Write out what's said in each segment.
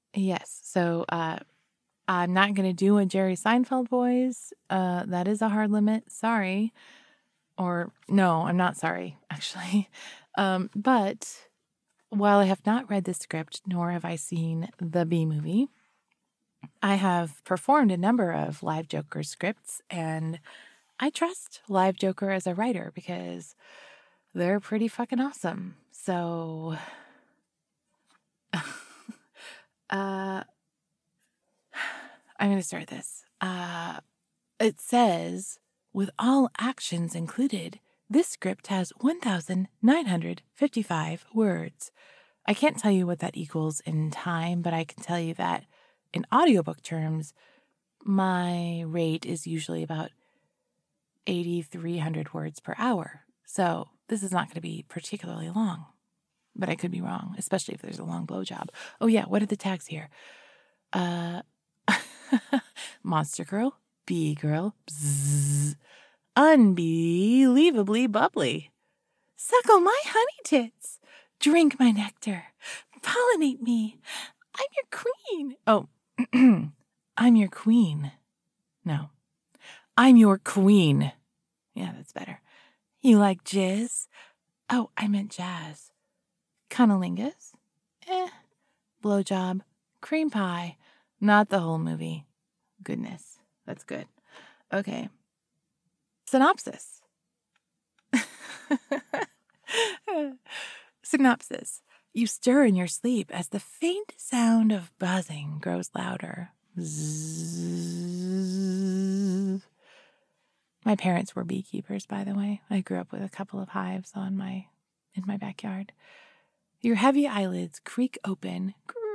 Yes. So I'm not going to do a Jerry Seinfeld voice. That is a hard limit. Sorry. Or no, I'm not sorry, actually. But while I have not read the script, nor have I seen the Bee Movie, I have performed a number of Live Joker scripts, and I trust Live Joker as a writer because they're pretty fucking awesome. So, I'm going to start this. It says, with all actions included, this script has 1,955 words. I can't tell you what that equals in time, but I can tell you that in audiobook terms, my rate is usually about 8,300 words per hour. So this is not going to be particularly long, but I could be wrong, especially if there's a long blowjob. Oh yeah, what are the tags here? Monster Girl, Bee Girl, bzzz, unbelievably bubbly. Suckle my honey tits, drink my nectar, pollinate me. I'm your queen. Oh, I'm your queen. No, I'm your queen. Yeah, that's better. You like jizz? Oh, I meant jazz. Cunnilingus? Blowjob, cream pie, not the whole movie. Goodness, that's good. Okay. Synopsis. Synopsis. You stir in your sleep as the faint sound of buzzing grows louder. Zzz. My parents were beekeepers, by the way. I grew up with a couple of hives in my backyard. Your heavy eyelids creak open.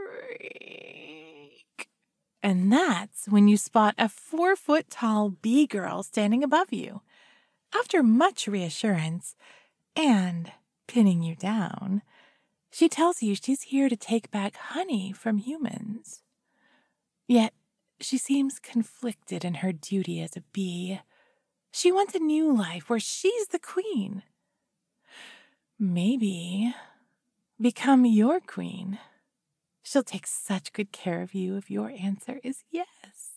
Creak. And that's when you spot a 4-foot-tall bee girl standing above you. After much reassurance and pinning you down, she tells you she's here to take back honey from humans. Yet she seems conflicted in her duty as a bee. She wants a new life where she's the queen. Maybe become your queen. She'll take such good care of you if your answer is yes.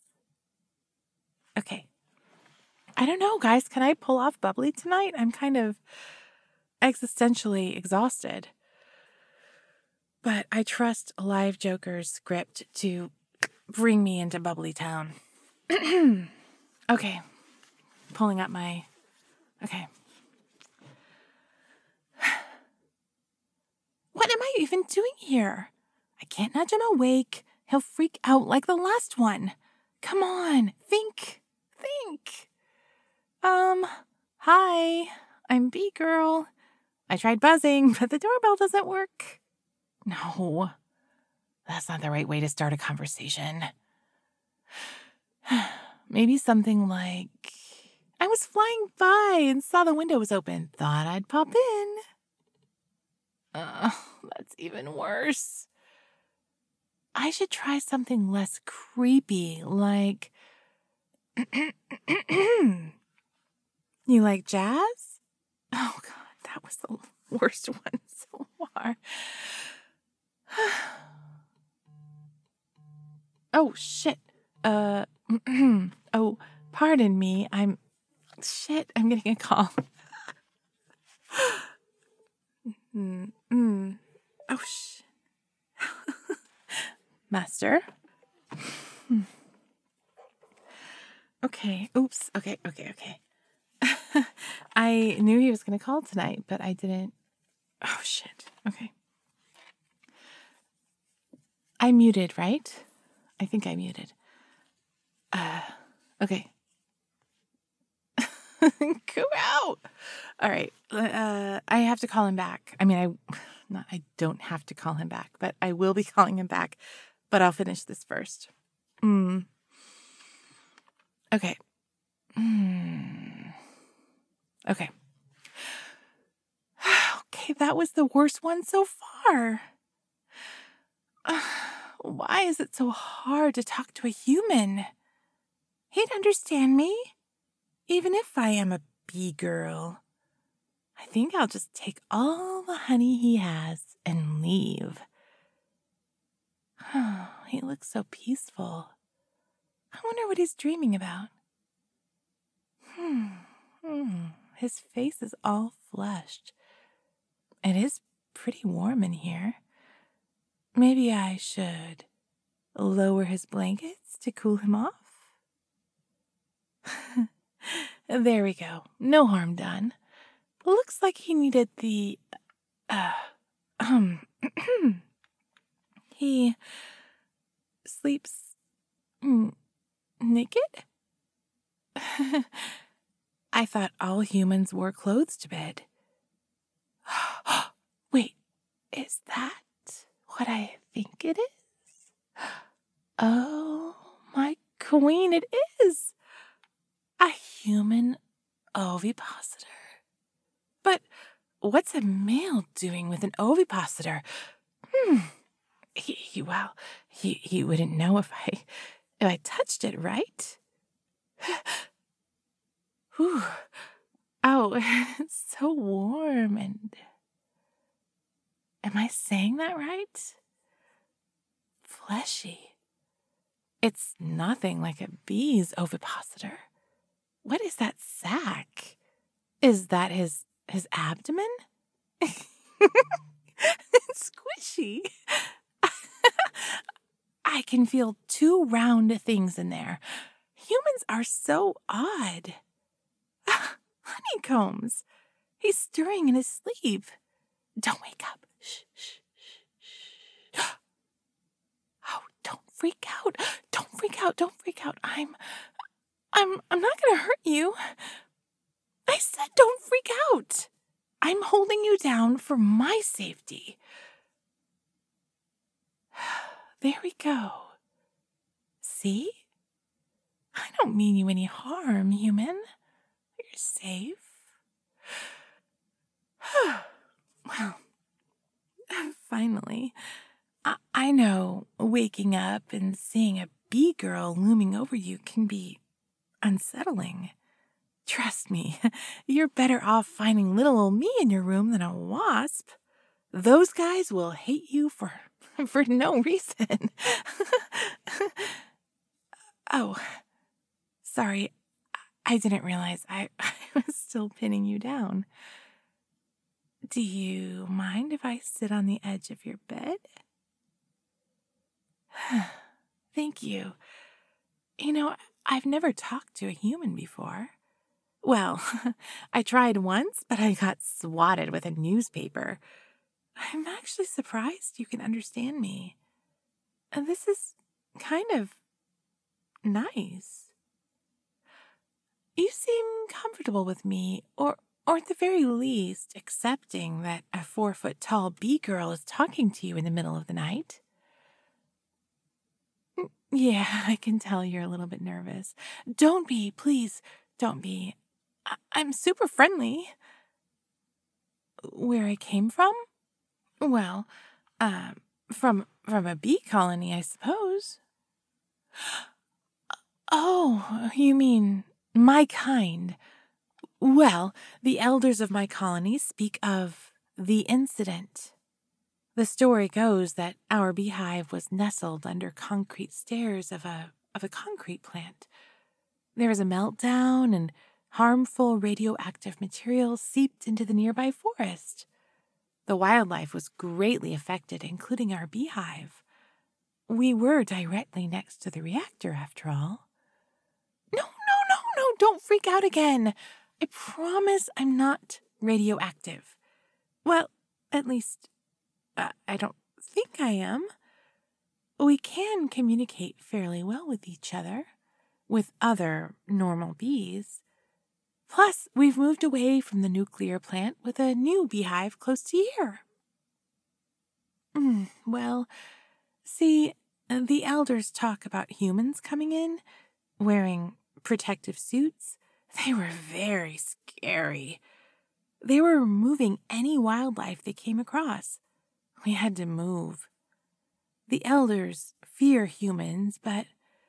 Okay. I don't know, guys. Can I pull off bubbly tonight? I'm kind of existentially exhausted. But I trust Live Joker's script to bring me into bubbly town. Okay. Pulling up my... Okay. What am I even doing here? I can't nudge him awake. He'll freak out like the last one. Come on, think. Hi, I'm Bee Girl. I tried buzzing, but the doorbell doesn't work. No, that's not the right way to start a conversation. Maybe something like, I was flying by and saw the window was open. Thought I'd pop in. That's even worse. I should try something less creepy, like... You like jazz? Oh, God, that was the worst one so far. Oh, shit. Oh, pardon me. I'm getting a call. Oh, shit. Master? Okay. Oops. Okay. I knew he was going to call tonight, but I didn't. Oh, shit. Okay. I muted, right? I think I muted. Okay. Go out. All right. I have to call him back. I mean, I don't have to call him back, but I will be calling him back. But I'll finish this first. Okay. Okay. Okay, that was the worst one so far. Why is it so hard to talk to a human? He'd understand me, even if I am a bee girl. I think I'll just take all the honey he has and leave. He looks so peaceful. I wonder what he's dreaming about. His face is all flushed. It is pretty warm in here. Maybe I should lower his blankets to cool him off? There we go. No harm done. Looks like he needed the, he sleeps naked? I thought all humans wore clothes to bed. Wait, is that what I think it is? Oh, my queen, it is! A human ovipositor. But what's a male doing with an ovipositor? He wouldn't know if I touched it, right? Whew. Oh, it's so warm and... Am I saying that right? Fleshy. It's nothing like a bee's ovipositor. What is that sac? Is that his abdomen? It's squishy. I can feel two round things in there. Humans are so odd. Honeycombs. He's stirring in his sleep. Don't wake up. Shh, shh, shh, shh. Oh, don't freak out. Don't freak out. Don't freak out. I'm not gonna hurt you. I said don't freak out. I'm holding you down for my safety. There we go. See? I don't mean you any harm, human. You're safe. Well, finally. I know waking up and seeing a bee girl looming over you can be unsettling. Trust me, you're better off finding little old me in your room than a wasp. Those guys will hate you for no reason. Oh, sorry. I didn't realize I was still pinning you down. Do you mind if I sit on the edge of your bed? Thank you. You know, I've never talked to a human before. Well, I tried once, but I got swatted with a newspaper. I'm actually surprised you can understand me. And this is kind of nice. You seem comfortable with me, or at the very least accepting that a 4-foot-tall bee girl is talking to you in the middle of the night. Yeah, I can tell you're a little bit nervous. Don't be, please, don't be. I'm super friendly. Where I came from? Well, from a bee colony, I suppose. Oh, you mean my kind. Well, the elders of my colony speak of the incident. The story goes that our beehive was nestled under concrete stairs of a concrete plant. There was a meltdown and harmful radioactive material seeped into the nearby forest. The wildlife was greatly affected, including our beehive. We were directly next to the reactor, after all. No, don't freak out again. I promise I'm not radioactive. Well, at least, I don't think I am. We can communicate fairly well with each other, with other normal bees. Plus, we've moved away from the nuclear plant with a new beehive close to here. Well, see, the elders talk about humans coming in, wearing protective suits. They were very scary. They were removing any wildlife they came across. We had to move. The elders fear humans, but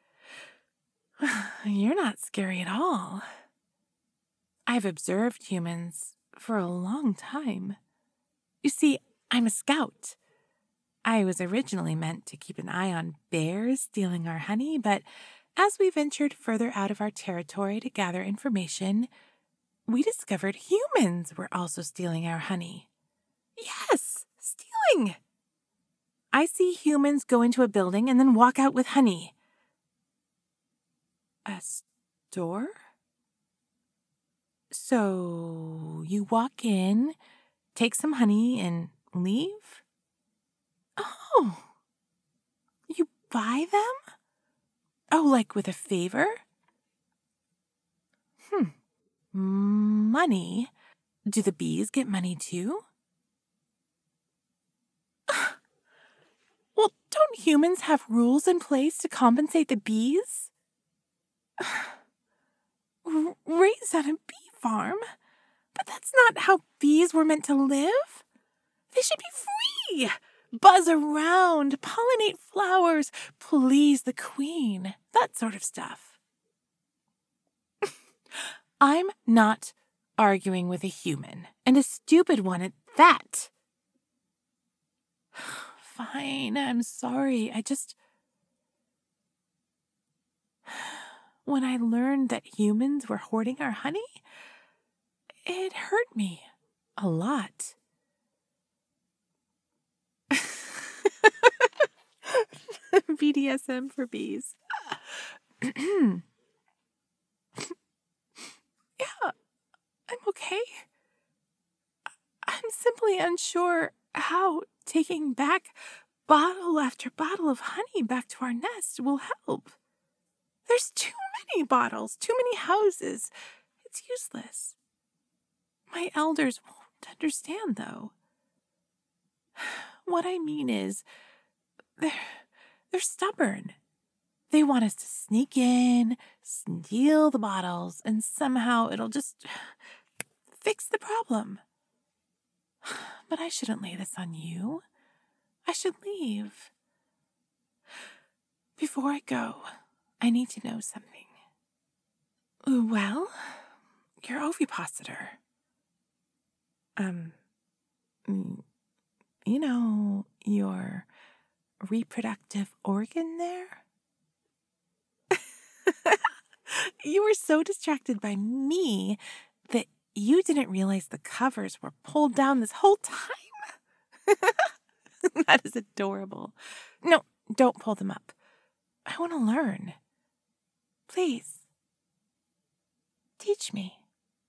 you're not scary at all. I've observed humans for a long time. You see, I'm a scout. I was originally meant to keep an eye on bears stealing our honey, but as we ventured further out of our territory to gather information, we discovered humans were also stealing our honey. Yes, stealing! I see humans go into a building and then walk out with honey. A store? So you walk in, take some honey, and leave? Oh, you buy them? Oh, like with a favor? Money? Do the bees get money too? Well, don't humans have rules in place to compensate the bees? Raised on a bee farm? But that's not how bees were meant to live. They should be free. Buzz around, pollinate flowers, please the queen, that sort of stuff. I'm not arguing with a human, and a stupid one at that. Fine, I'm sorry. When I learned that humans were hoarding our honey, it hurt me a lot. BDSM for bees. Yeah, I'm okay. I'm simply unsure how taking back bottle after bottle of honey back to our nest will help. There's too many bottles, too many houses. It's useless. My elders won't understand, though. What I mean is, they're stubborn. They want us to sneak in, steal the bottles, and somehow it'll just fix the problem. But I shouldn't lay this on you. I should leave. Before I go, I need to know something. Well, your ovipositor. You know, your reproductive organ there? You were so distracted by me that you didn't realize the covers were pulled down this whole time? That is adorable. No, don't pull them up. I want to learn. Please. Teach me.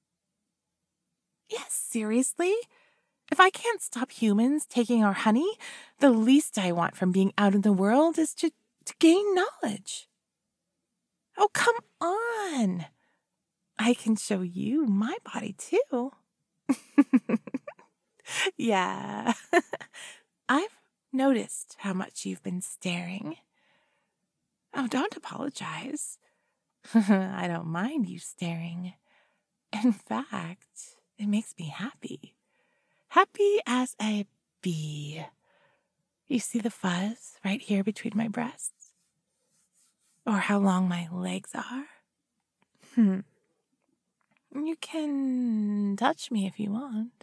Yes, seriously? If I can't stop humans taking our honey, the least I want from being out in the world is to gain knowledge. Oh, come on. I can show you my body, too. Yeah. I've noticed how much you've been staring. Oh, don't apologize. I don't mind you staring. In fact, it makes me happy. Happy as a bee. You see the fuzz right here between my breasts? Or how long my legs are? You can touch me if you want.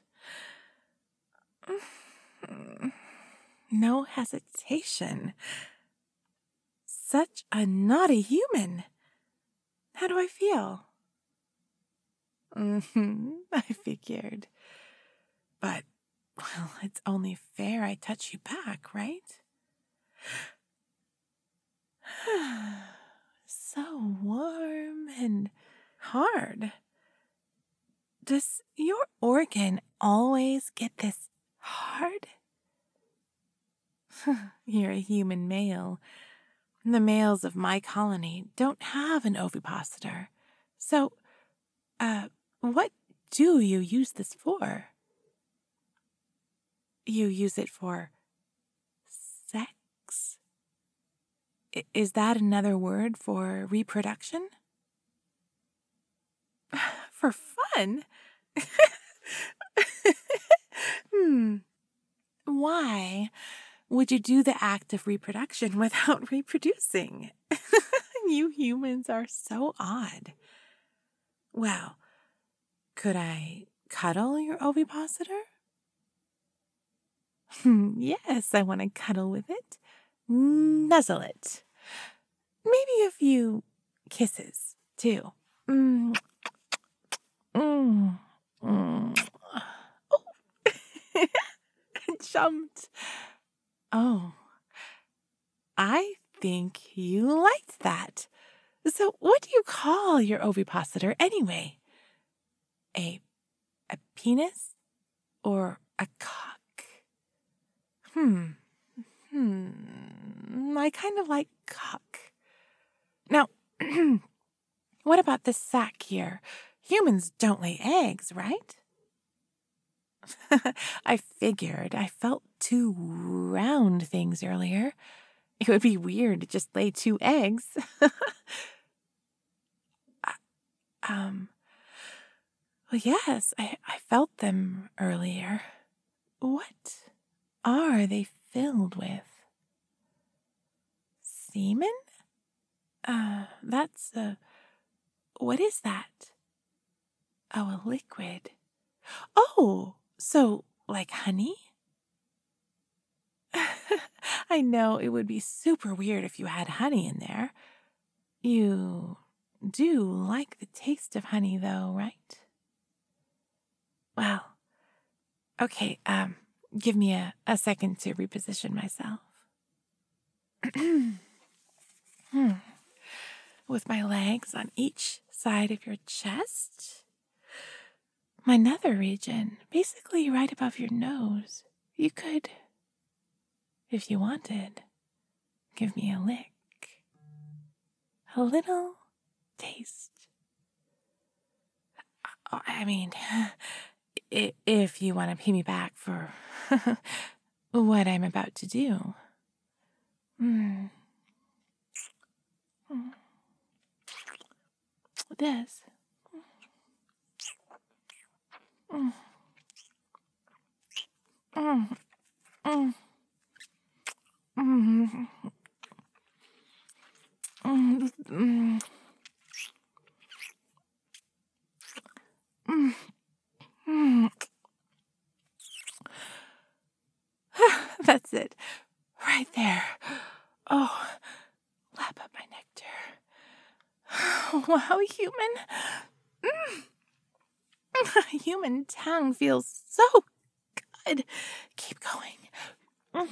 No hesitation. Such a naughty human. How do I feel? I figured. But, well, it's only fair I touch you back, right? So warm and hard. Does your organ always get this hard? You're a human male. The males of my colony don't have an ovipositor. So, what do you use this for? You use it for sex? Is that another word for reproduction? For fun? Why would you do the act of reproduction without reproducing? You humans are so odd. Well, could I cuddle your ovipositor? Yes, I want to cuddle with it. Nuzzle it. Maybe a few kisses, too. Mm, mm, mm. Oh, it jumped. Oh, I think you liked that. So what do you call your ovipositor anyway? A penis or a cock? Hmm. I kind of like cock. Now, what about this sack here? Humans don't lay eggs, right? I figured. I felt two round things earlier. It would be weird to just lay two eggs. um, well, yes, I felt them earlier. What are they filled with? Semen? That's what is that? Oh, a liquid. Oh, so like honey? I know it would be super weird if you had honey in there. You do like the taste of honey, though, right? Well, okay, give me a second to reposition myself. With my legs on each side of your chest. My nether region, basically right above your nose. You could, if you wanted, give me a lick. A little taste. I mean, if you want to pay me back for what I'm about to do. This. Mm, mm, mm, mm, mm, mm, mm, mm. That's it. Right there. Oh, lap up my nectar. Wow, human. Human tongue feels so good. Keep going.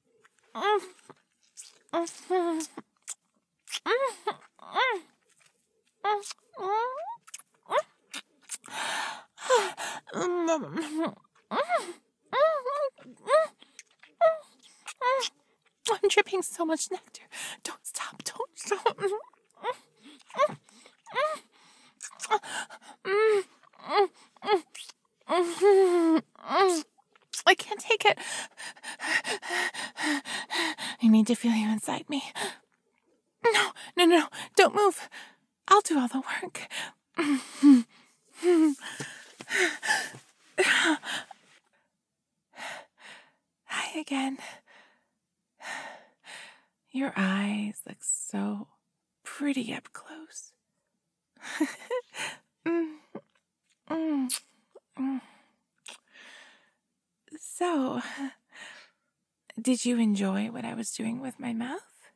I'm dripping so much nectar. Don't stop. Don't stop. I can't take it. I need to feel you inside me. No. Don't move. I'll do all the work. Hi again. Your eyes look so pretty up close. So, did you enjoy what I was doing with my mouth?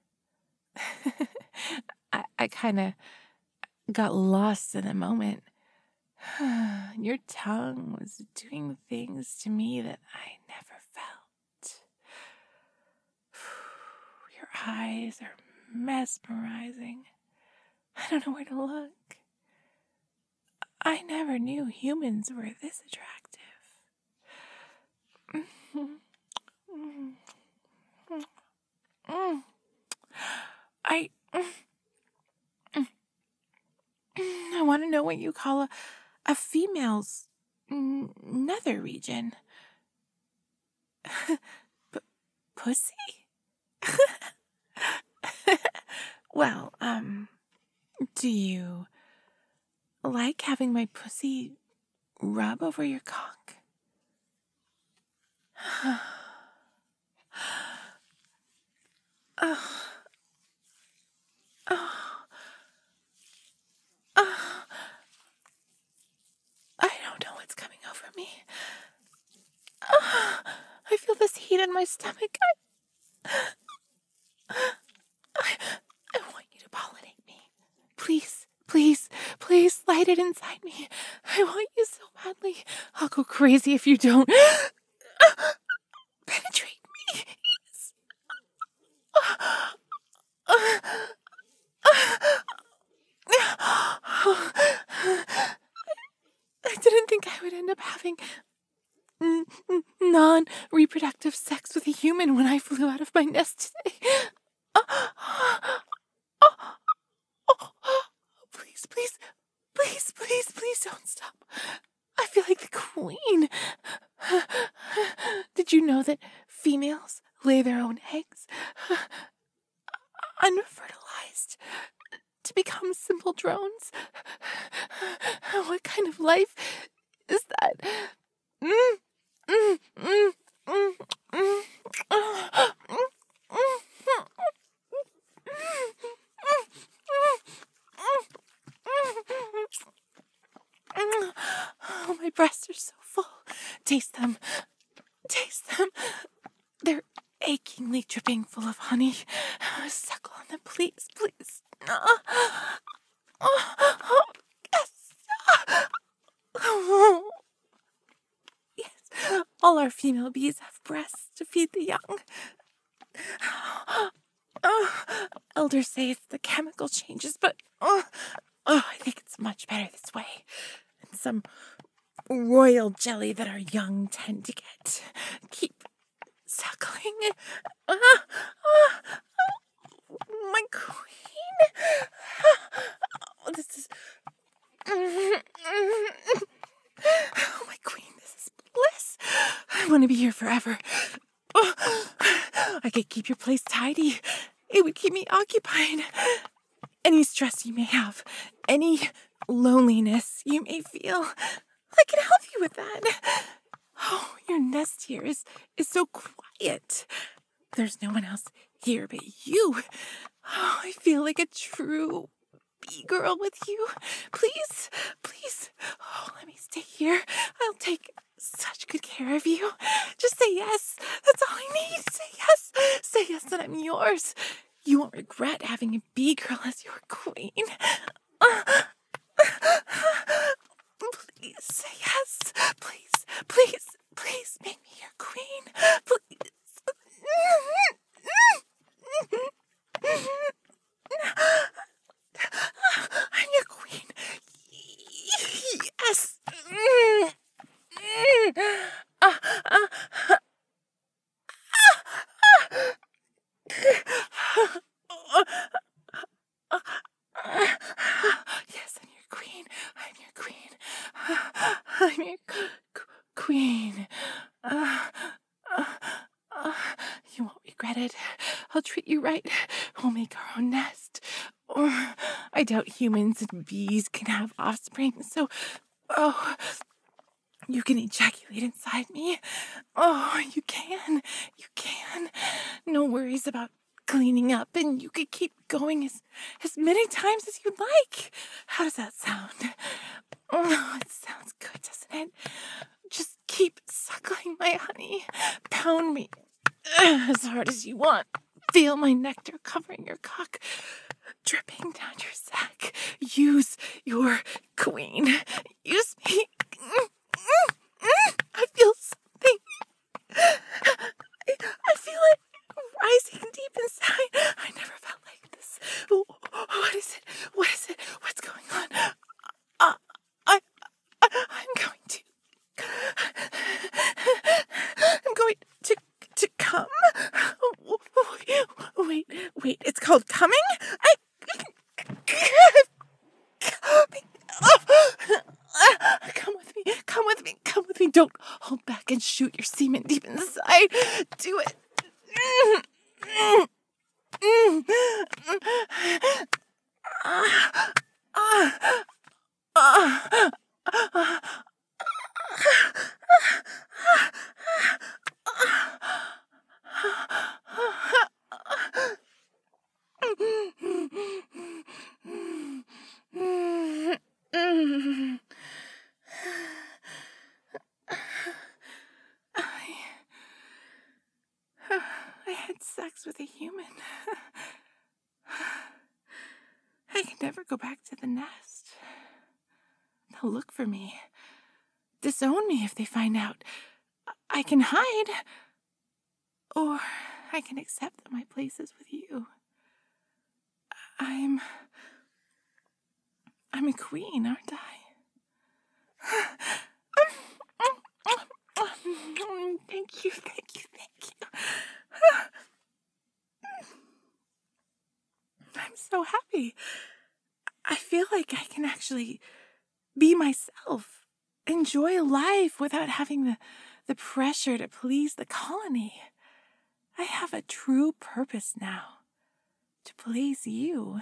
I kind of got lost in the moment. Your tongue was doing things to me that I never felt. Your eyes are mesmerizing. I don't know where to look. I never knew humans were this attractive. I want to know what you call a female's nether region. Pussy? Well, do you like having my pussy rub over your cock? I don't know what's coming over me. I feel this heat in my stomach. I want you to pollinate me. Please, please, please light it inside me. I want you so badly. I'll go crazy if you don't. Penetrate me. Yes. I didn't think I would end up having non-reproductive sex with a human when I flew out of my nest today. Please, please, please, please, please don't stop. I feel like the queen. Did you know that females lay their own eggs, unfertilized, to become simple drones? What kind of life is that? Oh, my breasts are so full. Taste them. Taste them. They're achingly dripping full of honey. Suckle on them, please, please. Yes, all our female bees have breasts to feed the young. Elders say it's the chemical changes, but I think it's much better this way. And some royal jelly that our young tend to get. Keep suckling. My queen. This is... Oh, my queen, this is bliss. I want to be here forever. I could keep your place tidy. It would keep me occupied. Any stress you may have, any loneliness you may feel, I can help you with that. Oh, your nest here is so quiet. There's no one else here but you. Oh, I feel like a true bee girl with you. Please, please. Oh, let me stay here. I'll take such good care of you. Just say yes. That's all I need. Say yes. Say yes that I'm yours. You won't regret having a bee girl as your queen. Please say yes. Please, please, please make me your queen. Please. I'm your queen. Yes. Yes, I'm your queen. I'm your queen. I'm your queen. You won't regret it. I'll treat you right. We'll make our own nest. I doubt humans and bees can have offspring, so you can ejaculate inside me. Oh, you can. You can. No worries about cleaning up, and you could keep going as many times as you'd like. How does that sound? Oh, it sounds good, doesn't it? Just keep suckling my honey. Pound me as hard as you want. Feel my nectar covering your cock, dripping down your sack. Use your queen. Use me. I feel something. I feel it rising deep inside. I never felt like this. What is it? What is it? What's going on? I'm going to come. Wait, it's called coming? Come with me. Don't hold back and shoot your semen deep inside. Do it. and I can never go back to the nest. They'll look for me, disown me if they find out. I can hide, or I can accept that my place is with you. I'm a queen, aren't I? Thank you. I'm so happy. I feel like I can actually be myself, enjoy life without having the pressure to please the colony. I have a true purpose now, to please you.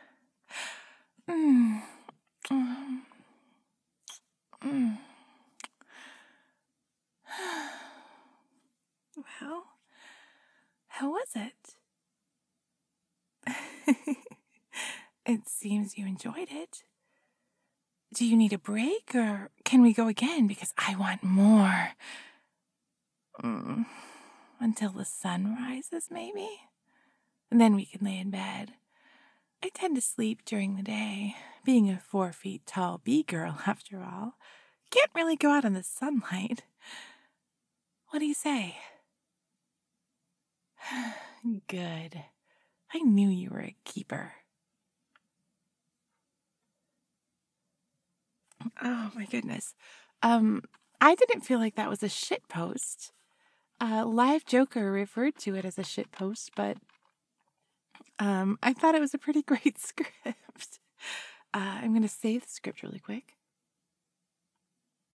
Well, how was it? It seems you enjoyed it. Do you need a break, or can we go again? Because I want more. Until the sun rises, maybe? And then we can lay in bed. I tend to sleep during the day, being a 4 feet tall bee girl, after all. Can't really go out in the sunlight. What do you say? Good. I knew you were a keeper. Oh, my goodness. I didn't feel like that was a shit post. Live Joker referred to it as a shit post, but I thought it was a pretty great script. I'm going to save the script really quick.